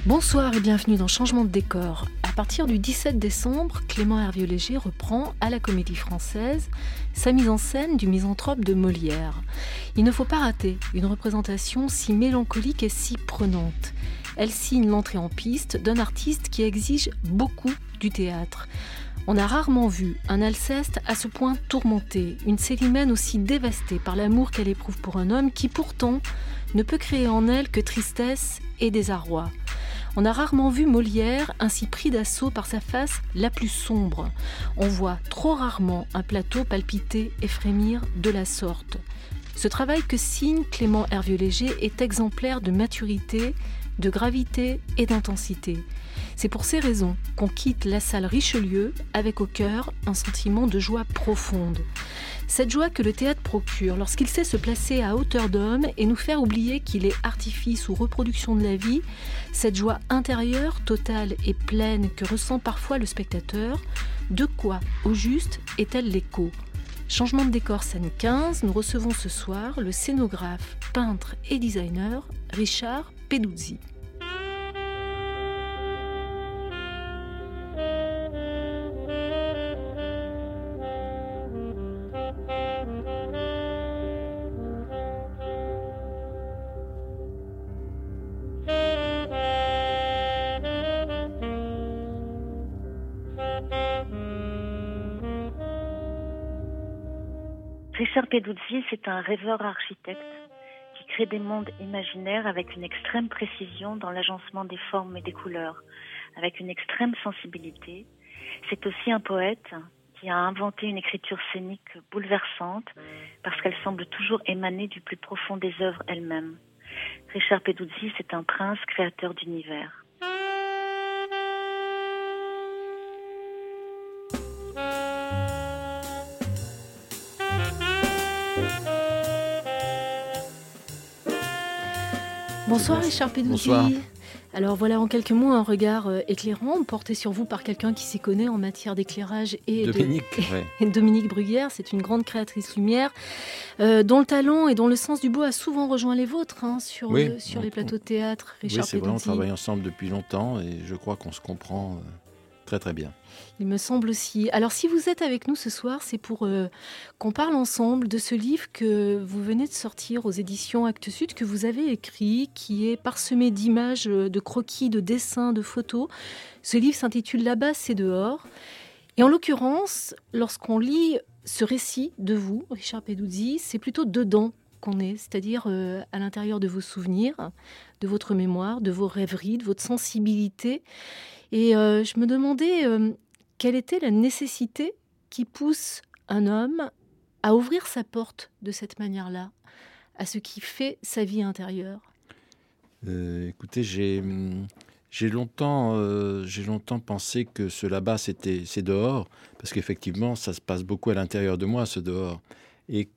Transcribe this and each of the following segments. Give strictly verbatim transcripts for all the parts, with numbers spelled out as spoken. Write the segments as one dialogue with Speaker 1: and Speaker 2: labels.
Speaker 1: Bonsoir et bienvenue dans Changement de décor. À partir du dix-sept décembre, Clément Hervieux-Léger reprend à la Comédie Française sa mise en scène du Misanthrope de Molière. Il ne faut pas rater une représentation si mélancolique et si prenante. Elle signe l'entrée en piste d'un artiste qui exige beaucoup du théâtre. On a rarement vu un Alceste à ce point tourmenté, une Célimène aussi dévastée par l'amour qu'elle éprouve pour un homme qui pourtant ne peut créer en elle que tristesse et désarroi. On a rarement vu Molière ainsi pris d'assaut par sa face la plus sombre. On voit trop rarement un plateau palpiter et frémir de la sorte. Ce travail que signe Clément Hervieux-Léger est exemplaire de maturité, de gravité et d'intensité. C'est pour ces raisons qu'on quitte la salle Richelieu avec au cœur un sentiment de joie profonde. Cette joie que le théâtre procure lorsqu'il sait se placer à hauteur d'homme et nous faire oublier qu'il est artifice ou reproduction de la vie, cette joie intérieure, totale et pleine que ressent parfois le spectateur, de quoi, au juste, est-elle l'écho ? Changement de décor scène quinze, nous recevons ce soir le scénographe, peintre et designer Richard Peduzzi.
Speaker 2: Richard Peduzzi, c'est un rêveur architecte qui crée des mondes imaginaires avec une extrême précision dans l'agencement des formes et des couleurs, avec une extrême sensibilité. C'est aussi un poète qui a inventé une écriture scénique bouleversante parce qu'elle semble toujours émaner du plus profond des œuvres elles-mêmes. Richard Peduzzi, c'est un prince créateur d'univers.
Speaker 1: Bonsoir Richard Peduzzi.
Speaker 3: Bonsoir.
Speaker 1: Alors voilà en quelques mots un regard euh, éclairant porté sur vous par quelqu'un qui s'y connaît en matière d'éclairage et
Speaker 3: Dominique,
Speaker 1: de...
Speaker 3: ouais.
Speaker 1: et Dominique Bruguière, c'est une grande créatrice lumière euh, dont le talent et dont le sens du beau a souvent rejoint les vôtres hein, sur,
Speaker 3: Oui,
Speaker 1: euh, sur
Speaker 3: on-
Speaker 1: les plateaux de théâtre. Richard
Speaker 3: Oui, c'est vrai, on
Speaker 1: Peduzzi.
Speaker 3: travaille ensemble depuis longtemps et je crois qu'on se comprend euh, très très bien.
Speaker 1: Il me semble aussi. Alors si vous êtes avec nous ce soir, c'est pour euh, qu'on parle ensemble de ce livre que vous venez de sortir aux éditions Actes Sud, que vous avez écrit, qui est parsemé d'images, euh, de croquis, de dessins, de photos. Ce livre s'intitule Là-bas, c'est dehors. Et en l'occurrence, lorsqu'on lit ce récit de vous, Richard Peduzzi, c'est plutôt dedans qu'on est, c'est-à-dire euh, à l'intérieur de vos souvenirs, de votre mémoire, de vos rêveries, de votre sensibilité. Et euh, je me demandais euh, quelle était la nécessité qui pousse un homme à ouvrir sa porte de cette manière-là, à ce qui fait sa vie intérieure.
Speaker 3: Euh, écoutez, j'ai, hum, j'ai, longtemps, euh, j'ai longtemps pensé que ce là-bas, c'était, c'est dehors, parce qu'effectivement, ça se passe beaucoup à l'intérieur de moi, ce dehors. Et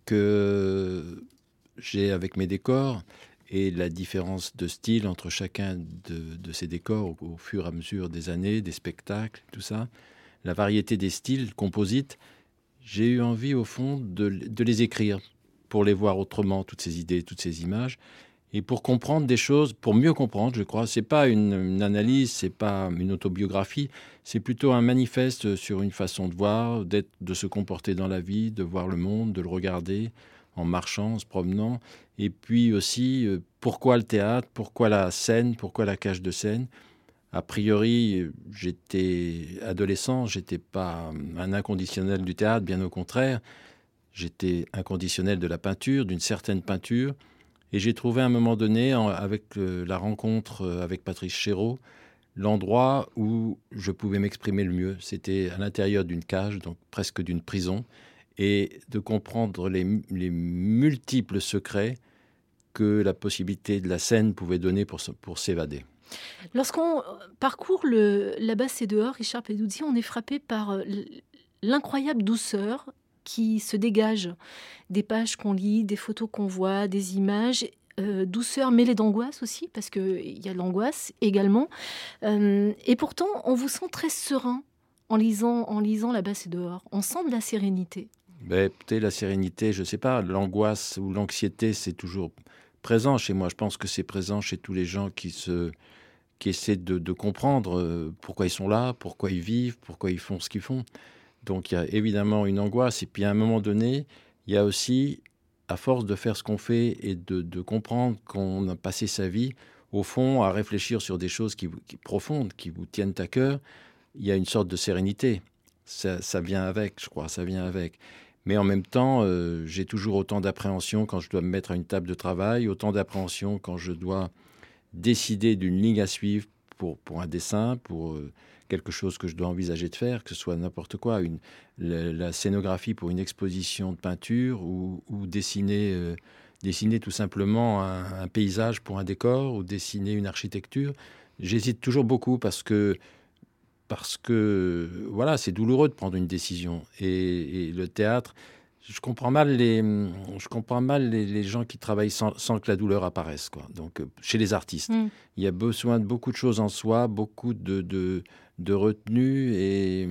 Speaker 3: que j'ai, avec mes décors, et la différence de style entre chacun de, de ces décors au, au fur et à mesure des années, des spectacles, tout ça, la variété des styles composites, j'ai eu envie au fond de, de les écrire pour les voir autrement, toutes ces idées, toutes ces images, et pour comprendre des choses, pour mieux comprendre, je crois. C'est pas une, une analyse, c'est pas une autobiographie, c'est plutôt un manifeste sur une façon de voir, d'être, de se comporter dans la vie, de voir le monde, de le regarder en marchant, en se promenant. Et puis aussi, euh, pourquoi le théâtre, pourquoi la scène, pourquoi la cage de scène. A priori, j'étais adolescent, j'étais pas un inconditionnel du théâtre, bien au contraire. J'étais inconditionnel de la peinture, d'une certaine peinture. Et j'ai trouvé à un moment donné, en, avec euh, la rencontre euh, avec Patrice Chéreau, l'endroit où je pouvais m'exprimer le mieux. C'était à l'intérieur d'une cage, donc presque d'une prison, et de comprendre les, les multiples secrets que la possibilité de la scène pouvait donner pour, pour s'évader.
Speaker 1: Lorsqu'on parcourt le Là-bas, c'est dehors, Richard Peduzzi, on est frappé par l'incroyable douceur qui se dégage des pages qu'on lit, des photos qu'on voit, des images. Euh, douceur mêlée d'angoisse aussi, parce qu'il y a de l'angoisse également. Euh, et pourtant, on vous sent très serein en lisant, en lisant Là-bas, c'est dehors. On sent de la sérénité.
Speaker 3: Ben, peut-être la sérénité, je ne sais pas, l'angoisse ou l'anxiété, c'est toujours présent chez moi. Je pense que c'est présent chez tous les gens qui se, qui essaient de, de comprendre euh, pourquoi ils sont là, pourquoi ils vivent, pourquoi ils font ce qu'ils font. Donc il y a évidemment une angoisse. Et puis à un moment donné, il y a aussi, à force de faire ce qu'on fait et de, de comprendre qu'on a passé sa vie, au fond, à réfléchir sur des choses qui, qui profondes, qui vous tiennent à cœur, il y a une sorte de sérénité. Ça, ça vient avec, je crois, ça vient avec. Mais en même temps, euh, j'ai toujours autant d'appréhension quand je dois me mettre à une table de travail, autant d'appréhension quand je dois décider d'une ligne à suivre pour, pour un dessin, pour euh, quelque chose que je dois envisager de faire, que ce soit n'importe quoi, une, la, la scénographie pour une exposition de peinture ou, ou dessiner, euh, dessiner tout simplement un, un paysage pour un décor ou dessiner une architecture. J'hésite toujours beaucoup parce que Parce que, voilà, c'est douloureux de prendre une décision. Et, et le théâtre, je comprends mal les, je comprends mal les, les gens qui travaillent sans, sans que la douleur apparaisse, quoi. Donc, euh, chez les artistes, mm. il y a besoin de beaucoup de choses en soi, beaucoup de, de, de retenue et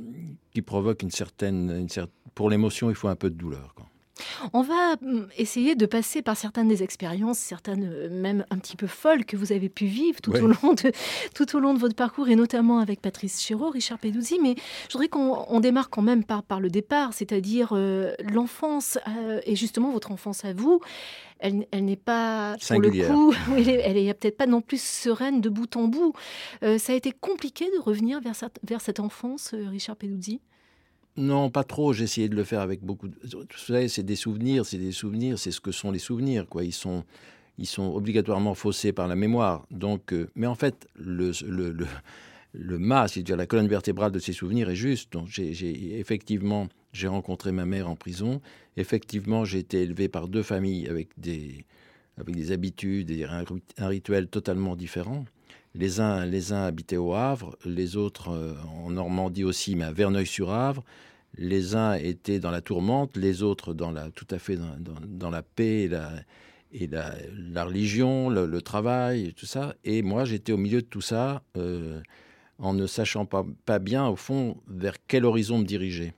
Speaker 3: qui provoquent une certaine, une certaine... Pour l'émotion, il faut un peu de douleur, quoi.
Speaker 1: On va essayer de passer par certaines des expériences, certaines même un petit peu folles que vous avez pu vivre tout, ouais. au, long de, tout au long de votre parcours, et notamment avec Patrice Chéreau, Richard Peduzzi. Mais je voudrais qu'on on démarre quand même par, par le départ, c'est-à-dire euh, l'enfance, euh, et justement votre enfance à vous. Elle, elle n'est pas,
Speaker 3: singulière.
Speaker 1: Pour le coup, elle est, elle est peut-être pas non plus sereine de bout en bout. Euh, ça a été compliqué de revenir vers cette, vers cette enfance, euh, Richard Peduzzi?
Speaker 3: Non, pas trop. J'ai essayé de le faire avec beaucoup de... Vous savez, c'est des souvenirs, c'est des souvenirs, c'est ce que sont les souvenirs, quoi. Ils sont, ils sont obligatoirement faussés par la mémoire. Donc, euh, mais en fait, le, le, le, le mât, c'est-à-dire la colonne vertébrale de ces souvenirs est juste. Donc, j'ai, j'ai, effectivement, j'ai rencontré ma mère en prison. Effectivement, j'ai été élevé par deux familles avec des, avec des habitudes et un, un rituel totalement différent. Les uns, les uns habitaient au Havre, les autres euh, en Normandie aussi, mais à Verneuil-sur-Avre. Les uns étaient dans la tourmente, les autres dans la, tout à fait dans, dans, dans la paix et, la, et la, la religion, le, le travail, et tout ça. Et moi, j'étais au milieu de tout ça, euh, en ne sachant pas, pas bien, au fond, vers quel horizon me diriger.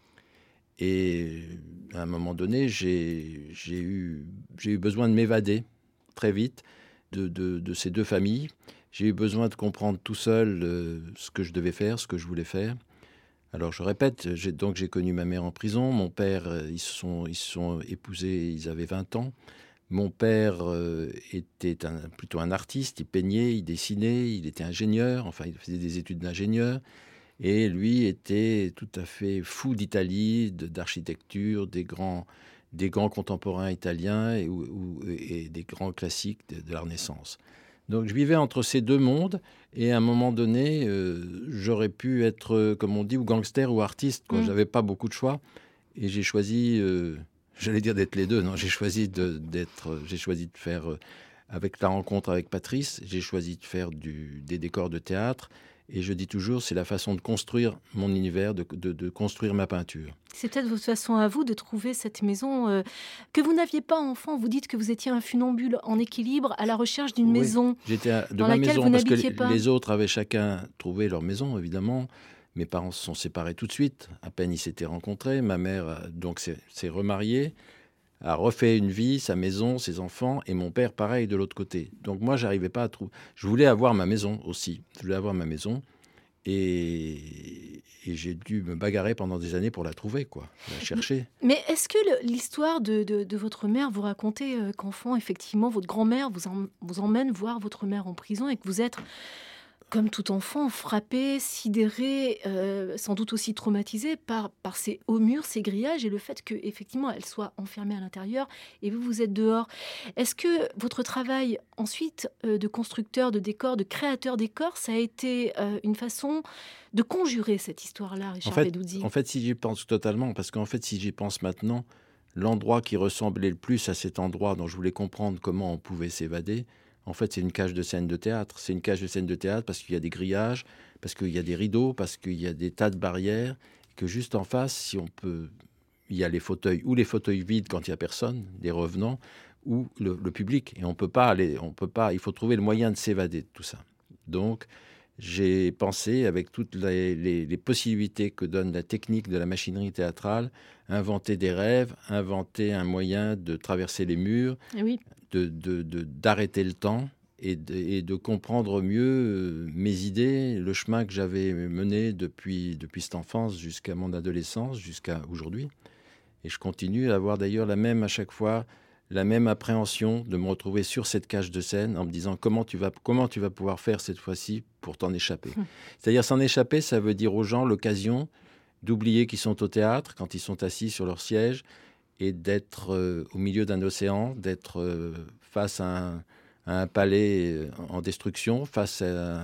Speaker 3: Et à un moment donné, j'ai, j'ai, eu, j'ai eu besoin de m'évader très vite de, de, de ces deux familles. J'ai eu besoin de comprendre tout seul euh, ce que je devais faire, ce que je voulais faire. Alors, je répète, j'ai, donc j'ai connu ma mère en prison. Mon père, euh, ils se sont, ils se sont épousés, ils avaient vingt ans. Mon père euh, était un, plutôt un artiste, il peignait, il dessinait, il était ingénieur, enfin, il faisait des études d'ingénieur. Et lui était tout à fait fou d'Italie, de, d'architecture, des grands, des grands contemporains italiens et, ou, et des grands classiques de, de la Renaissance. Donc je vivais entre ces deux mondes et à un moment donné, euh, j'aurais pu être, euh, comme on dit, ou gangster ou artiste, quoi. Mmh. J'avais pas beaucoup de choix et j'ai choisi, euh, j'allais dire d'être les deux, non, j'ai choisi de, d'être, j'ai choisi de faire, euh, avec la rencontre avec Patrice, j'ai choisi de faire du, des décors de théâtre. Et je dis toujours, c'est la façon de construire mon univers, de, de, de construire ma peinture.
Speaker 1: C'est peut-être votre façon à vous de trouver cette maison euh, que vous n'aviez pas enfant. Vous dites que vous étiez un funambule en équilibre à la recherche d'une oui, maison
Speaker 3: j'étais à, de
Speaker 1: dans
Speaker 3: ma
Speaker 1: laquelle
Speaker 3: maison,
Speaker 1: vous
Speaker 3: parce
Speaker 1: n'habitiez
Speaker 3: que
Speaker 1: pas.
Speaker 3: Les autres avaient chacun trouvé leur maison, évidemment. Mes parents se sont séparés tout de suite. À peine ils s'étaient rencontrés. Ma mère donc s'est, s'est remariée, a refait une vie, sa maison, ses enfants, et mon père, pareil, de l'autre côté. Donc moi, j'arrivais pas à trouver... Je voulais avoir ma maison aussi. Je voulais avoir ma maison. Et, et j'ai dû me bagarrer pendant des années pour la trouver, quoi, la chercher.
Speaker 1: Mais est-ce que le, l'histoire de, de, de votre mère, vous racontez euh, qu'enfant, effectivement, votre grand-mère vous, en, vous emmène voir votre mère en prison et que vous êtes, comme tout enfant, frappé, sidéré, euh, sans doute aussi traumatisé par, par ces hauts murs, ces grillages et le fait qu'effectivement, elle soit enfermée à l'intérieur et vous, vous êtes dehors. Est-ce que votre travail ensuite euh, de constructeur de décors, de créateur décors, ça a été euh, une façon de conjurer cette histoire-là, Richard
Speaker 3: en fait,
Speaker 1: Peduzzi?
Speaker 3: En fait, si j'y pense totalement, parce qu'en fait, si j'y pense maintenant, l'endroit qui ressemblait le plus à cet endroit dont je voulais comprendre comment on pouvait s'évader, en fait, c'est une cage de scène de théâtre. C'est une cage de scène de théâtre parce qu'il y a des grillages, parce qu'il y a des rideaux, parce qu'il y a des tas de barrières, que juste en face, si on peut, il y a les fauteuils, ou les fauteuils vides quand il n'y a personne, des revenants, ou le, le public. Et on peut pas aller, on peut pas, il faut trouver le moyen de s'évader de tout ça. Donc, j'ai pensé, avec toutes les, les, les possibilités que donne la technique de la machinerie théâtrale, inventer des rêves, inventer un moyen de traverser les murs,
Speaker 1: oui.
Speaker 3: de, de, de, d'arrêter le temps et de, et de comprendre mieux mes idées, le chemin que j'avais mené depuis, depuis cette enfance jusqu'à mon adolescence, jusqu'à aujourd'hui. Et je continue à avoir d'ailleurs la même à chaque fois, la même appréhension de me retrouver sur cette cage de scène en me disant comment tu vas, comment tu vas pouvoir faire cette fois-ci pour t'en échapper. Mmh. C'est-à-dire s'en échapper, ça veut dire aux gens l'occasion d'oublier qu'ils sont au théâtre quand ils sont assis sur leur siège et d'être euh, au milieu d'un océan, d'être euh, face à un, à un palais en destruction, face à,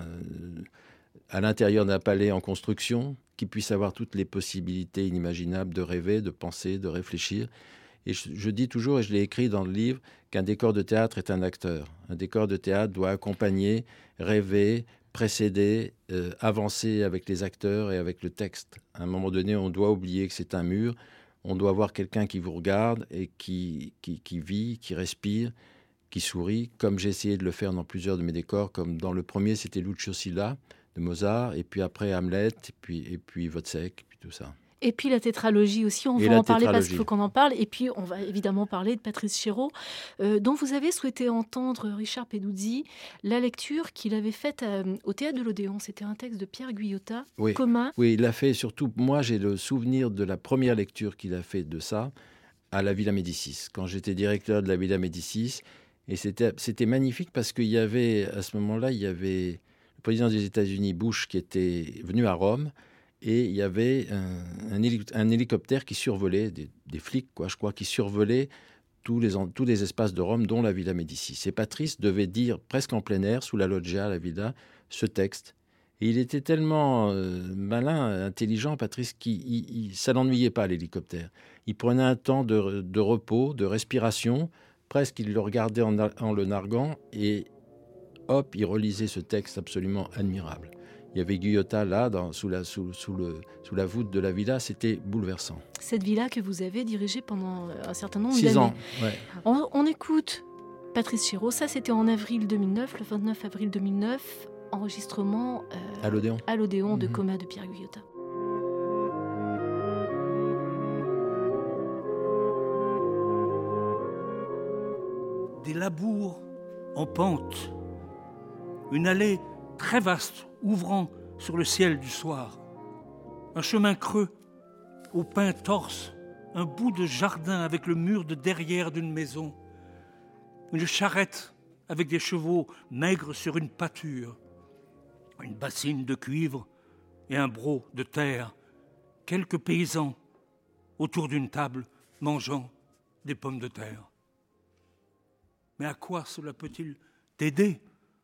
Speaker 3: à l'intérieur d'un palais en construction, qui puisse avoir toutes les possibilités inimaginables de rêver, de penser, de réfléchir. Et je, je dis toujours, et je l'ai écrit dans le livre, qu'un décor de théâtre est un acteur. Un décor de théâtre doit accompagner, rêver, précéder, euh, avancer avec les acteurs et avec le texte. À un moment donné, on doit oublier que c'est un mur. On doit avoir quelqu'un qui vous regarde et qui, qui, qui vit, qui respire, qui sourit, comme j'ai essayé de le faire dans plusieurs de mes décors. Comme dans le premier, c'était Lucio Silla de Mozart, et puis après Hamlet, et puis, et puis Wozzeck, et puis tout ça.
Speaker 1: Et puis la tétralogie aussi, on
Speaker 3: et
Speaker 1: va en parler parce qu'il faut qu'on en parle. Et puis on va évidemment parler de Patrice Chéreau, euh, dont vous avez souhaité entendre Richard Peduzzi, la lecture qu'il avait faite euh, au Théâtre de l'Odéon. C'était un texte de Pierre Guyotat,
Speaker 3: oui.
Speaker 1: Coma.
Speaker 3: Oui, il l'a fait surtout, moi j'ai le souvenir de la première lecture qu'il a fait de ça à la Villa Médicis, quand j'étais directeur de la Villa Médicis. Et c'était, c'était magnifique parce qu'il y avait, à ce moment-là, il y avait le président des États-Unis, Bush, qui était venu à Rome. Et il y avait un, un, hélic- un hélicoptère qui survolait, des, des flics, quoi, je crois, qui survolaient tous les, tous les espaces de Rome, dont la Villa Médicis. Et Patrice devait dire, presque en plein air, sous la loggia à la Villa, ce texte. Et il était tellement euh, malin, intelligent, Patrice, qu'il il, il, ça n'ennuyait pas, l'hélicoptère. Il prenait un temps de, de repos, de respiration, presque il le regardait en, en le narguant, et hop, il relisait ce texte absolument admirable. Il y avait Guyotat là, dans, sous, la, sous, sous, le, sous la voûte de la villa, c'était bouleversant.
Speaker 1: Cette villa que vous avez dirigée pendant un certain nombre
Speaker 3: Six
Speaker 1: d'années.
Speaker 3: ans, ouais.
Speaker 1: On, on écoute Patrice Chéreau, ça c'était en avril deux mille neuf, le vingt-neuf avril deux mille neuf, enregistrement euh,
Speaker 3: à l'Odéon,
Speaker 1: à l'Odéon de
Speaker 3: mmh.
Speaker 1: Coma de Pierre Guyotat.
Speaker 4: Des labours en pente, une allée très vaste ouvrant sur le ciel du soir, un chemin creux au pin torse, un bout de jardin avec le mur de derrière d'une maison, une charrette avec des chevaux maigres sur une pâture, une bassine de cuivre et un broc de terre, quelques paysans autour d'une table mangeant des pommes de terre. Mais à quoi cela peut-il t'aider ?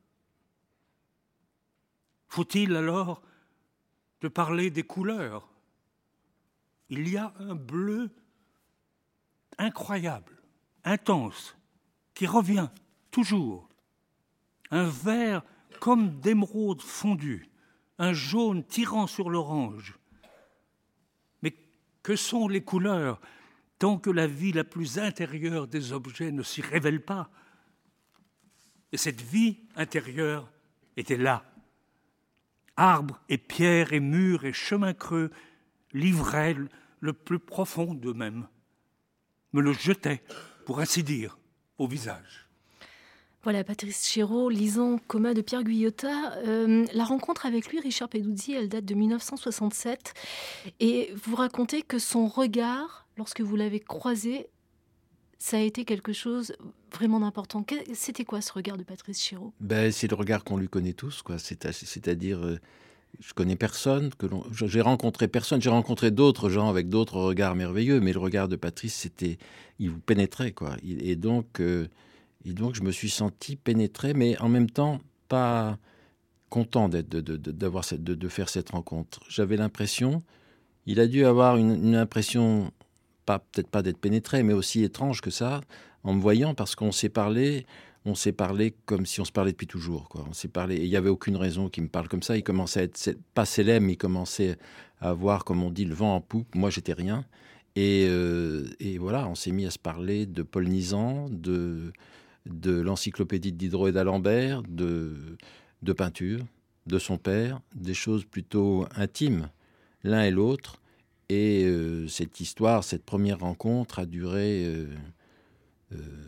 Speaker 4: Faut-il alors te parler des couleurs ? Il y a un bleu incroyable, intense, qui revient toujours. Un vert comme d'émeraude fondue, un jaune tirant sur l'orange. Mais que sont les couleurs tant que la vie la plus intérieure des objets ne s'y révèle pas ? Et cette vie intérieure était là. Arbres et pierres et murs et chemins creux livraient le plus profond d'eux-mêmes, me le jetaient, pour ainsi dire, au visage.
Speaker 1: Voilà, Patrice Chéreau, lisant Coma de Pierre Guyotat. Euh, la rencontre avec lui, Richard Peduzzi, elle date de mille neuf cent soixante-sept. Et vous racontez que son regard, lorsque vous l'avez croisé, ça a été quelque chose vraiment d'important. C'était quoi ce regard de Patrice Chéreau ?
Speaker 3: Ben, c'est le regard qu'on lui connaît tous, quoi. C'est, c'est-à-dire, euh, je connais personne, que l'on, j'ai rencontré personne, j'ai rencontré d'autres gens avec d'autres regards merveilleux, mais le regard de Patrice, c'était, il vous pénétrait, quoi. Et donc, euh, et donc, je me suis senti pénétré, mais en même temps, pas content d'être, de, de, de, d'avoir cette, de, de faire cette rencontre. J'avais l'impression, il a dû avoir une, une impression... Pas, peut-être pas d'être pénétré, mais aussi étrange que ça, en me voyant, parce qu'on s'est parlé, on s'est parlé comme si on se parlait depuis toujours, quoi. On s'est parlé, et il n'y avait aucune raison qu'il me parle comme ça. Il commençait à être, pas célèbre, mais il commençait à avoir, comme on dit, le vent en poupe. Moi, j'étais rien. Et, euh, et voilà, on s'est mis à se parler de Paul Nizan, de, de l'encyclopédie de Diderot et d'Alembert, de, de peinture, de son père, des choses plutôt intimes, l'un et l'autre. Et euh, cette histoire, cette première rencontre a duré, euh, euh,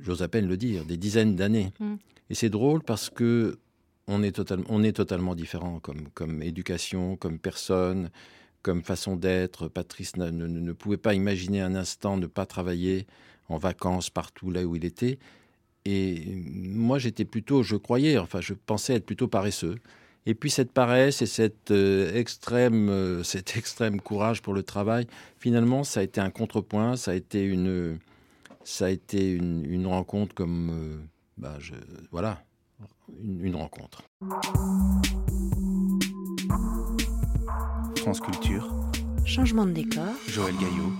Speaker 3: j'ose à peine le dire, des dizaines d'années. Mm. Et c'est drôle parce que on est, total, on est totalement différents comme, comme éducation, comme personne, comme façon d'être. Patrice ne, ne, ne pouvait pas imaginer un instant ne pas travailler en vacances partout là où il était. Et moi, j'étais plutôt, je croyais, enfin, je pensais être plutôt paresseux. Et puis cette paresse et cette, euh, extrême, euh, cet extrême courage pour le travail, finalement, ça a été un contrepoint, ça a été une, ça a été une, une rencontre comme, euh, bah, je, voilà, une, une rencontre.
Speaker 5: France Culture.
Speaker 1: Changement de décor.
Speaker 5: Joël Gaillot.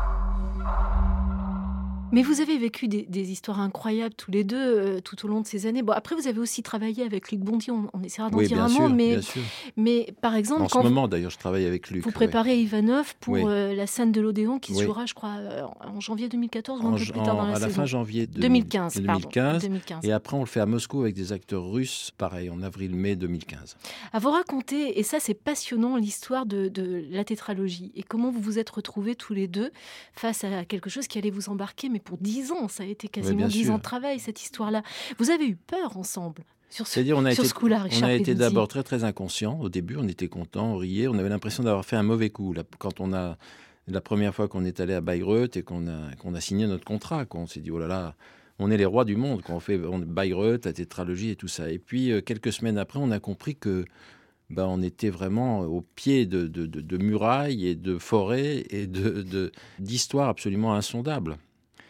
Speaker 1: Mais vous avez vécu des, des histoires incroyables tous les deux euh, tout au long de ces années. Bon, après, vous avez aussi travaillé avec Luc Bondy, on, on essaiera d'en
Speaker 3: oui,
Speaker 1: dire un
Speaker 3: sûr,
Speaker 1: mot. Mais,
Speaker 3: bien sûr.
Speaker 1: mais par exemple...
Speaker 3: En
Speaker 1: quand
Speaker 3: ce moment, d'ailleurs, je travaille avec Luc.
Speaker 1: Vous préparez
Speaker 3: ouais.
Speaker 1: Ivanov pour
Speaker 3: oui.
Speaker 1: euh, la scène de l'Odéon qui se
Speaker 3: oui.
Speaker 1: jouera, je crois, euh, en janvier deux mille quatorze ou un
Speaker 3: en,
Speaker 1: peu plus tard dans la
Speaker 3: à
Speaker 1: saison.
Speaker 3: À la fin janvier
Speaker 1: deux mille quinze,
Speaker 3: deux mille quinze,
Speaker 1: deux mille quinze.
Speaker 3: Et après, on le fait à Moscou avec des acteurs russes, pareil, en avril-mai deux mille quinze.
Speaker 1: À vous raconter, et ça c'est passionnant, l'histoire de, de la tétralogie et comment vous vous êtes retrouvés tous les deux face à quelque chose qui allait vous embarquer, mais pour dix ans, ça a été quasiment dix ans de travail, cette histoire-là. Vous avez eu peur ensemble sur ce,
Speaker 3: C'est-à-dire, on a
Speaker 1: sur
Speaker 3: été,
Speaker 1: ce coup-là, Richard
Speaker 3: On a été
Speaker 1: Peduzzi.
Speaker 3: d'abord très très inconscients. Au début, on était contents, on riait, on avait l'impression d'avoir fait un mauvais coup. Là, quand on a la première fois qu'on est allé à Bayreuth et qu'on a, qu'on a signé notre contrat, qu'on s'est dit, oh là là, on est les rois du monde, qu'on fait on, Bayreuth, la tétralogie et tout ça. Et puis, euh, quelques semaines après, on a compris que ben, on était vraiment au pied de, de, de, de murailles et de forêts et de, de, d'histoires absolument insondables.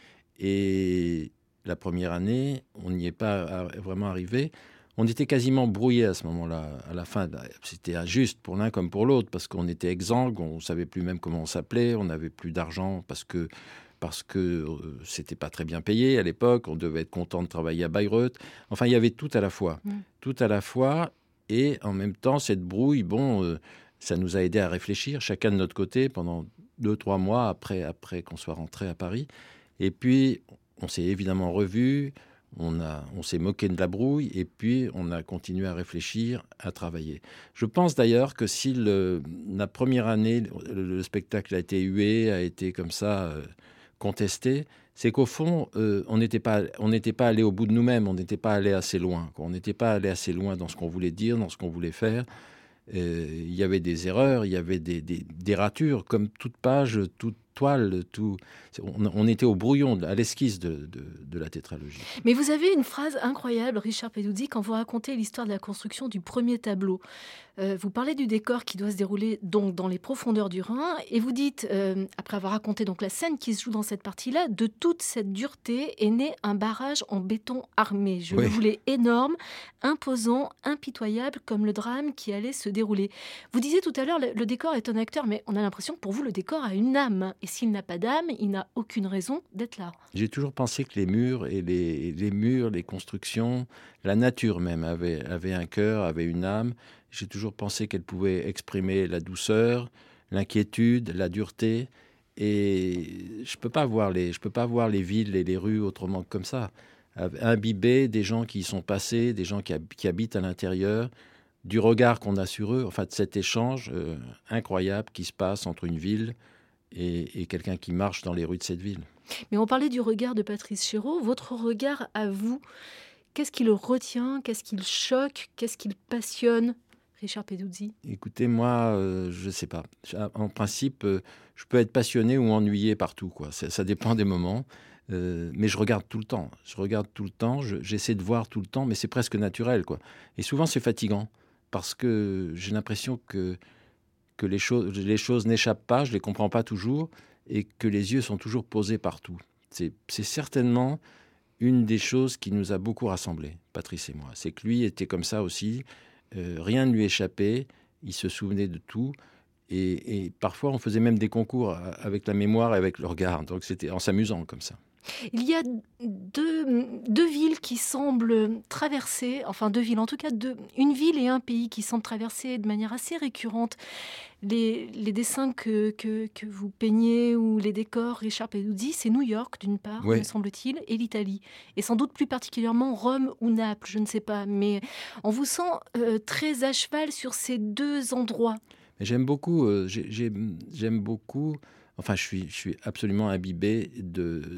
Speaker 3: Et la première année, on n'y est pas vraiment arrivé. On était quasiment brouillés à ce moment-là. À la fin, c'était injuste pour l'un comme pour l'autre, parce qu'on était exsangues, on ne savait plus même comment on s'appelait, on n'avait plus d'argent parce que parce que euh, c'était pas très bien payé à l'époque, on devait être content de travailler à Bayreuth. Enfin, il y avait tout à la fois. Mmh. Tout à la fois, et en même temps, cette brouille, bon, euh, ça nous a aidé à réfléchir, chacun de notre côté, pendant deux, trois mois après, après qu'on soit rentré à Paris. Et puis, on s'est évidemment revus, on, a, on s'est moqué de la brouille, et puis on a continué à réfléchir, à travailler. Je pense d'ailleurs que si le, la première année, le, le spectacle a été hué, a été comme ça euh, contesté, c'est qu'au fond, euh, on n'était pas, on n'était pas allé au bout de nous-mêmes, on n'était pas allé assez loin. Quoi. On n'était pas allé assez loin dans ce qu'on voulait dire, dans ce qu'on voulait faire. Euh, il y avait des erreurs, il y avait des, des, des ratures, comme toute page, toute toile, tout. On, on était au brouillon, à l'esquisse de, de, de la tétralogie.
Speaker 1: Mais vous avez une phrase incroyable, Richard Peduzzi, quand vous racontez l'histoire de la construction du premier tableau. Euh, vous parlez du décor qui doit se dérouler donc dans les profondeurs du Rhin, et vous dites, euh, après avoir raconté donc la scène qui se joue dans cette partie-là, de toute cette dureté est né un barrage en béton armé. Je oui. le voulais énorme, imposant, impitoyable, comme le drame qui allait se dérouler. Vous disiez tout à l'heure, le, le décor est un acteur, mais on a l'impression que pour vous, le décor a une âme. Et s'il n'a pas d'âme, il n'a aucune raison d'être là.
Speaker 3: J'ai toujours pensé que les murs et les, les murs, les constructions, la nature même avait, avait un cœur, avait une âme. J'ai toujours pensé qu'elle pouvait exprimer la douceur, l'inquiétude, la dureté. Et je ne peux pas voir les, je peux pas voir les villes et les rues autrement que comme ça. Imbiber des gens qui y sont passés, des gens qui, hab- qui habitent à l'intérieur, du regard qu'on a sur eux, enfin de cet échange euh, incroyable qui se passe entre une ville et, et quelqu'un qui marche dans les rues de cette ville.
Speaker 1: Mais on parlait du regard de Patrice Chéreau. Votre regard à vous, qu'est-ce qui le retient? Qu'est-ce qui le choque? Qu'est-ce qui le passionne, Richard Peduzzi?
Speaker 3: Écoutez, moi, euh, je ne sais pas. En principe, euh, je peux être passionné ou ennuyé partout, quoi. Ça, ça dépend des moments. Euh, mais je regarde tout le temps. Je regarde tout le temps. Je, j'essaie de voir tout le temps, mais c'est presque naturel, quoi. Et souvent, c'est fatigant parce que j'ai l'impression que que les choses, les choses n'échappent pas, je ne les comprends pas toujours, et que les yeux sont toujours posés partout. C'est, c'est certainement une des choses qui nous a beaucoup rassemblés, Patrice et moi. C'est que lui était comme ça aussi, euh, rien ne lui échappait, il se souvenait de tout, et, et parfois on faisait même des concours avec la mémoire et avec le regard, donc c'était en s'amusant comme ça.
Speaker 1: Il y a deux, deux villes qui semblent traverser, enfin deux villes, en tout cas deux, une ville et un pays qui semblent traverser de manière assez récurrente les, les dessins que, que, que vous peignez ou les décors, Richard Peduzzi, c'est New York d'une part, oui. me semble-t-il, et l'Italie. Et sans doute plus particulièrement Rome ou Naples, je ne sais pas. Mais on vous sent euh, très à cheval sur ces deux endroits.
Speaker 3: Mais j'aime beaucoup, euh, j'ai, j'ai, j'aime beaucoup, enfin je suis, je suis absolument imbibé de...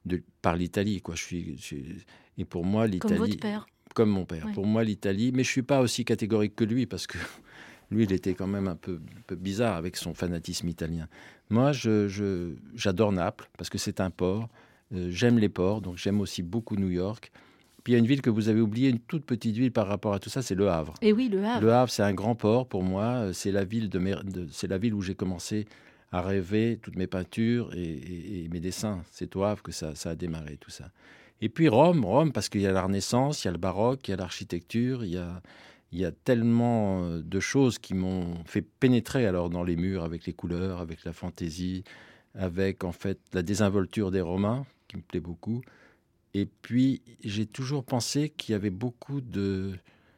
Speaker 3: de, par l'Italie, quoi. Je suis, je suis, et pour moi, l'Italie...
Speaker 1: Comme votre père.
Speaker 3: Comme mon père.
Speaker 1: Ouais.
Speaker 3: Pour moi, l'Italie... Mais je ne suis pas aussi catégorique que lui, parce que lui, il était quand même un peu, un peu bizarre avec son fanatisme italien. Moi, je, je, j'adore Naples, parce que c'est un port. Euh, j'aime les ports, donc j'aime aussi beaucoup New York. Puis il y a une ville que vous avez oubliée, une toute petite ville par rapport à tout ça, c'est Le Havre.
Speaker 1: Et oui, Le Havre.
Speaker 3: Le Havre, c'est un grand port pour moi. C'est la ville, de mes, de, c'est la ville où j'ai commencé à rêver toutes mes peintures et, et, et mes dessins. C'est au Havre que ça, ça a démarré, tout ça. Et puis Rome, Rome, parce qu'il y a la Renaissance, il y a le baroque, il y a l'architecture, il y a, il y a tellement de choses qui m'ont fait pénétrer alors dans les murs avec les couleurs, avec la fantaisie, avec en fait la désinvolture des Romains, qui me plaît beaucoup. Et puis, j'ai toujours pensé qu'il y avait beaucoup de,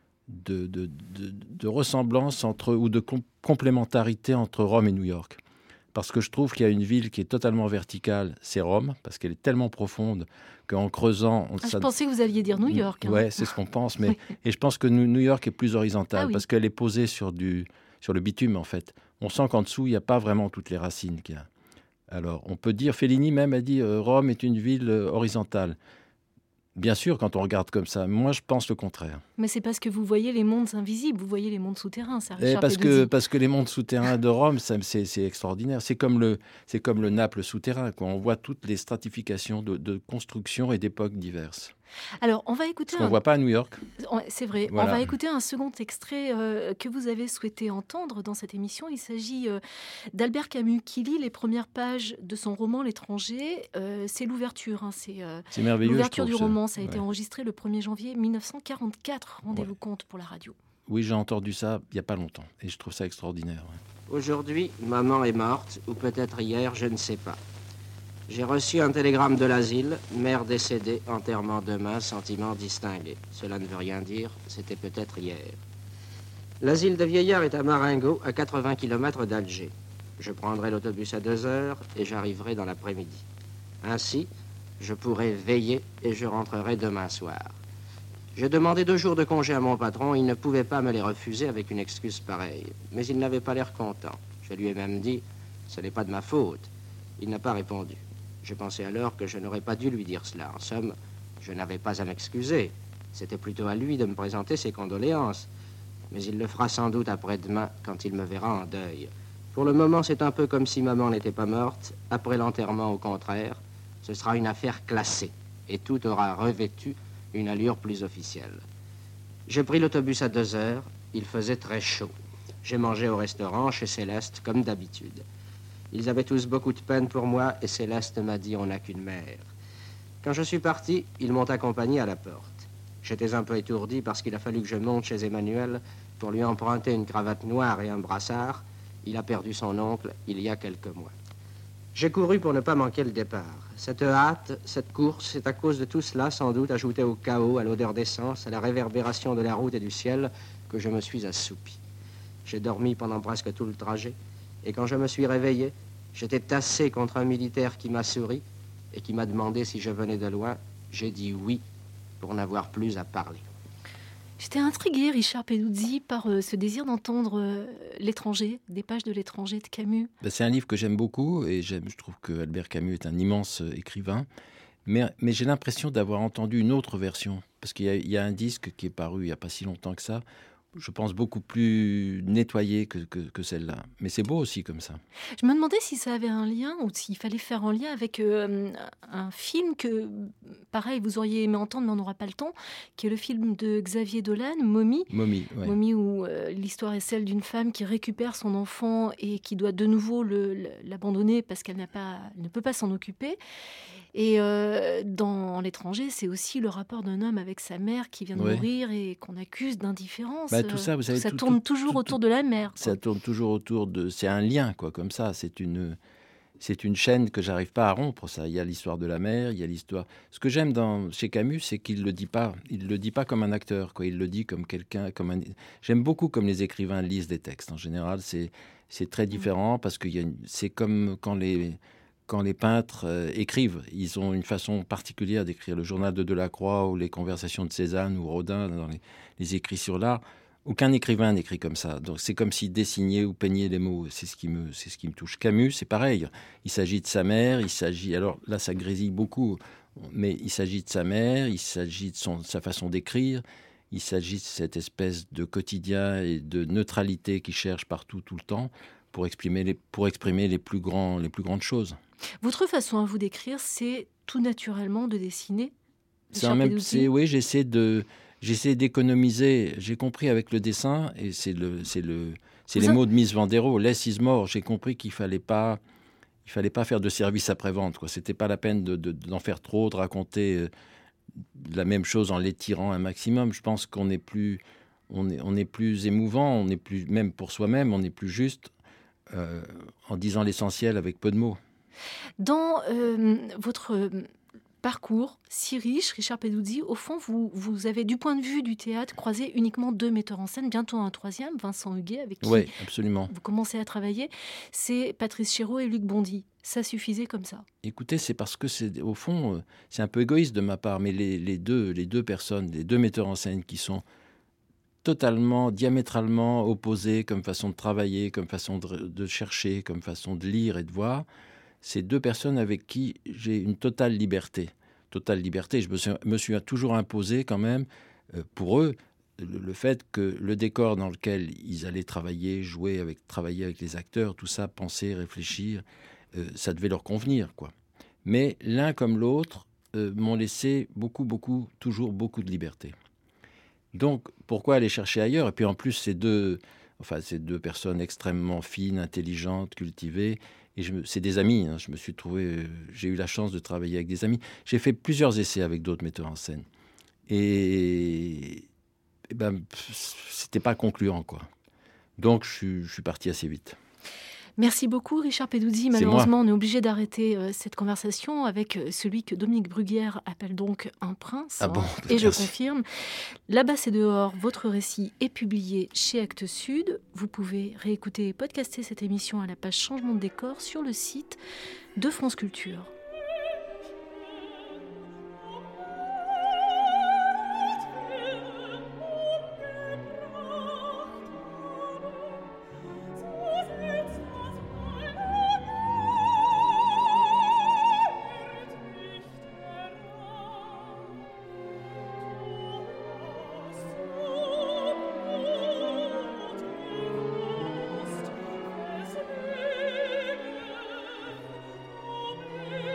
Speaker 3: de, de, de, de ressemblances entre, ou de com- complémentarité entre Rome et New York. Parce que je trouve qu'il y a une ville qui est totalement verticale, c'est Rome, parce qu'elle est tellement profonde qu'en creusant... On,
Speaker 1: ah,
Speaker 3: ça...
Speaker 1: Je pensais que vous alliez dire New York. Hein.
Speaker 3: Oui, c'est ce qu'on pense. Mais... oui. Et je pense que New York est plus horizontale, ah, oui. parce qu'elle est posée sur, du, sur le bitume, en fait. On sent qu'en dessous, il n'y a pas vraiment toutes les racines qu'il y a. Alors, on peut dire, Fellini même a dit, euh, Rome est une ville euh, horizontale. Bien sûr, quand on regarde comme ça. Moi, je pense le contraire.
Speaker 1: Mais c'est parce que vous voyez les mondes invisibles, vous voyez les mondes souterrains, ça, Richard
Speaker 3: parce que, parce que les mondes souterrains de Rome, ça, c'est, c'est extraordinaire. C'est comme le, c'est comme le Naples souterrain, quoi. On voit toutes les stratifications de, de constructions et d'époques diverses.
Speaker 1: Alors, on va écouter...
Speaker 3: Ce qu'on ne
Speaker 1: un...
Speaker 3: voit pas à New York.
Speaker 1: C'est vrai. Voilà. On va écouter un second extrait euh, que vous avez souhaité entendre dans cette émission. Il s'agit euh, d'Albert Camus qui lit les premières pages de son roman L'étranger. Euh, c'est l'ouverture. Hein, c'est euh,
Speaker 3: c'est merveilleux,
Speaker 1: l'ouverture
Speaker 3: je trouve,
Speaker 1: du roman.
Speaker 3: ça,
Speaker 1: ça a
Speaker 3: ouais.
Speaker 1: été enregistré le premier janvier mille neuf cent quarante-quatre. Rendez-vous ouais. compte pour la radio.
Speaker 3: Oui, j'ai entendu ça il n'y a pas longtemps. Et je trouve ça extraordinaire. Ouais.
Speaker 5: Aujourd'hui, maman est morte, ou peut-être hier, je ne sais pas. J'ai reçu un télégramme de l'asile, mère décédée, enterrement demain, sentiment distingué. Cela ne veut rien dire, c'était peut-être hier. L'asile de vieillards est à Marengo, à quatre-vingts kilomètres d'Alger. Je prendrai l'autobus à deux heures et j'arriverai dans l'après-midi. Ainsi, je pourrai veiller et je rentrerai demain soir. J'ai demandé deux jours de congé à mon patron, il ne pouvait pas me les refuser avec une excuse pareille. Mais il n'avait pas l'air content. Je lui ai même dit, ce n'est pas de ma faute. Il n'a pas répondu. Je pensais alors que je n'aurais pas dû lui dire cela. En somme, je n'avais pas à m'excuser. C'était plutôt à lui de me présenter ses condoléances. Mais il le fera sans doute après-demain, quand il me verra en deuil. Pour le moment, c'est un peu comme si maman n'était pas morte. Après l'enterrement, au contraire, ce sera une affaire classée. Et tout aura revêtu une allure plus officielle. J'ai pris l'autobus à deux heures. Il faisait très chaud. J'ai mangé au restaurant chez Céleste, comme d'habitude. Ils avaient tous beaucoup de peine pour moi et Céleste m'a dit « on n'a qu'une mère ». Quand je suis parti, ils m'ont accompagné à la porte. J'étais un peu étourdi parce qu'il a fallu que je monte chez Emmanuel pour lui emprunter une cravate noire et un brassard. Il a perdu son oncle il y a quelques mois. J'ai couru pour ne pas manquer le départ. Cette hâte, cette course, c'est à cause de tout cela, sans doute, ajouté au chaos, à l'odeur d'essence, à la réverbération de la route et du ciel, que je me suis assoupi. J'ai dormi pendant presque tout le trajet. Et quand je me suis réveillé, j'étais tassé contre un militaire qui m'a souri et qui m'a demandé si je venais de loin. J'ai dit oui, pour n'avoir plus à parler.
Speaker 1: J'étais intriguée, Richard Peduzzi, par euh, ce désir d'entendre euh, L'étranger, des pages de L'étranger de Camus.
Speaker 3: Ben, c'est un livre que j'aime beaucoup et j'aime, je trouve que Albert Camus est un immense euh, écrivain. Mais, mais j'ai l'impression d'avoir entendu une autre version. Parce qu'il y a, il y a un disque qui est paru il n'y a pas si longtemps que ça, je pense, beaucoup plus nettoyée que, que, que celle-là. Mais c'est beau aussi comme ça.
Speaker 1: Je me demandais si ça avait un lien ou s'il fallait faire un lien avec euh, un film que, pareil, vous auriez aimé entendre, mais on n'aura pas le temps, qui est le film de Xavier Dolan, Momie.
Speaker 3: Momie, ouais.
Speaker 1: Momie, où euh, l'histoire est celle d'une femme qui récupère son enfant et qui doit de nouveau le, le, l'abandonner parce qu'elle n'a pas, elle ne peut pas s'en occuper. Et euh, dans L'étranger, c'est aussi le rapport d'un homme avec sa mère qui vient de ouais. mourir et qu'on accuse d'indifférence.
Speaker 3: Bah, tout ça, vous savez,
Speaker 1: ça
Speaker 3: tout,
Speaker 1: tourne
Speaker 3: tout,
Speaker 1: toujours
Speaker 3: tout,
Speaker 1: autour
Speaker 3: tout,
Speaker 1: de la mère.
Speaker 3: Ça
Speaker 1: quoi.
Speaker 3: tourne toujours autour de... C'est un lien, quoi, comme ça. C'est une, c'est une chaîne que j'arrive pas à rompre, ça. Il y a l'histoire de la mère, il y a l'histoire... Ce que j'aime dans, chez Camus, c'est qu'il le dit pas. Il le dit pas comme un acteur, quoi. Il le dit comme quelqu'un... Comme un... J'aime beaucoup comme les écrivains lisent des textes. En général, c'est, c'est très différent parce que y a une... c'est comme quand les... Quand les peintres euh, écrivent, ils ont une façon particulière d'écrire. Le journal de Delacroix ou les conversations de Cézanne ou Rodin dans les, les écrits sur l'art. Aucun écrivain n'écrit comme ça. Donc c'est comme s'il dessinait ou peignait les mots. C'est ce qui me, c'est ce qui me touche. Camus, c'est pareil. Il s'agit de sa mère. Il s'agit. Alors là, ça grésille beaucoup, mais il s'agit de sa mère. Il s'agit de son, sa façon d'écrire. Il s'agit de cette espèce de quotidien et de neutralité qu'il cherche partout, tout le temps, pour exprimer les, pour exprimer les plus grands, les plus grandes choses.
Speaker 1: Votre façon à vous d'écrire, c'est tout naturellement de dessiner.
Speaker 3: C'est un même, c'est, oui, j'essaie de. J'essaie d'économiser. J'ai compris avec le dessin, et c'est, le, c'est, le, c'est les a... mots de Miss Vandero, less is more. J'ai compris qu'il ne fallait pas, il fallait pas faire de service après-vente. Ce n'était pas la peine de, de, d'en faire trop, de raconter euh, la même chose en l'étirant un maximum. Je pense qu'on est plus, on est, on est plus émouvant, on est plus, même pour soi-même, on est plus juste euh, en disant l'essentiel avec peu de mots.
Speaker 1: Dans euh, votre parcours si riche, Richard Peduzzi, au fond, vous, vous avez, du point de vue du théâtre, croisé uniquement deux metteurs en scène, bientôt un troisième, Vincent Huguet, avec qui
Speaker 3: oui, absolument.
Speaker 1: vous commencez à travailler. C'est Patrice Chéreau et Luc Bondy. Ça suffisait comme ça?
Speaker 3: Écoutez, c'est parce que, c'est, au fond, c'est un peu égoïste de ma part, mais les, les, deux, les deux personnes, les deux metteurs en scène qui sont totalement, diamétralement opposés comme façon de travailler, comme façon de, de chercher, comme façon de lire et de voir, c'est deux personnes avec qui j'ai une totale liberté. Totale liberté. Je me suis, me suis toujours imposé quand même, euh, pour eux, le, le fait que le décor dans lequel ils allaient travailler, jouer, avec, travailler avec les acteurs, tout ça, penser, réfléchir, euh, ça devait leur convenir, quoi. Mais l'un comme l'autre euh, m'ont laissé beaucoup, beaucoup, toujours beaucoup de liberté. Donc, pourquoi aller chercher ailleurs? Et puis en plus, ces deux, enfin, ces deux personnes extrêmement fines, intelligentes, cultivées, et je me, c'est des amis, hein, je me suis trouvé, j'ai eu la chance de travailler avec des amis. J'ai fait plusieurs essais avec d'autres metteurs en scène. Et, et ben, c'était pas concluant, quoi. Donc, je suis, je suis parti assez vite.
Speaker 1: Merci beaucoup, Richard Peduzzi. Malheureusement, on est obligé d'arrêter euh, cette conversation avec euh, celui que Dominique Bruguière appelle donc un prince.
Speaker 3: Ah bon,
Speaker 1: hein, et je confirme. Là-bas, c'est dehors. Votre récit est publié chez Actes Sud. Vous pouvez réécouter et podcaster cette émission à la page Changement de décor sur le site de France Culture.
Speaker 6: Thank you.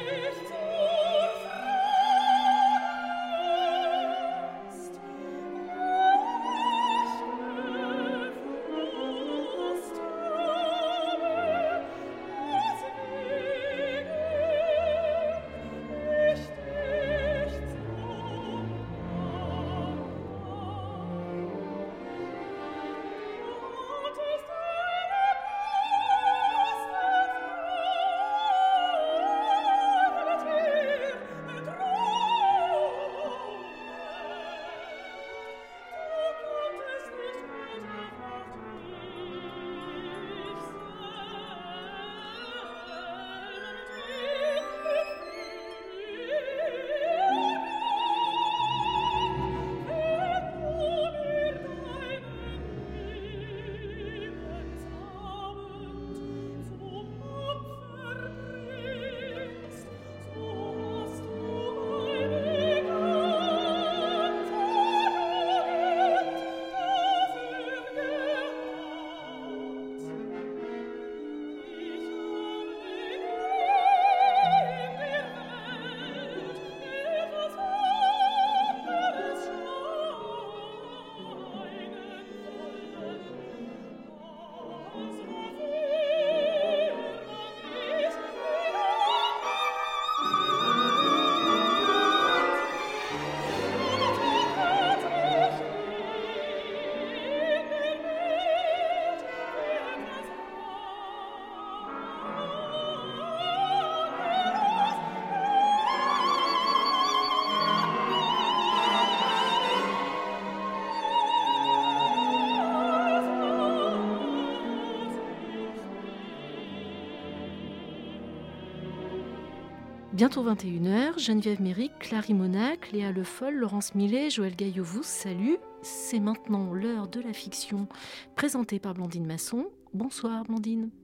Speaker 1: Bientôt vingt et une heures, Geneviève Méric, Clary Monac, Léa Le Foll, Laurence Millet, Joël Gaillot vous salut. C'est maintenant l'heure de la fiction présentée par Blandine Masson. Bonsoir Blandine.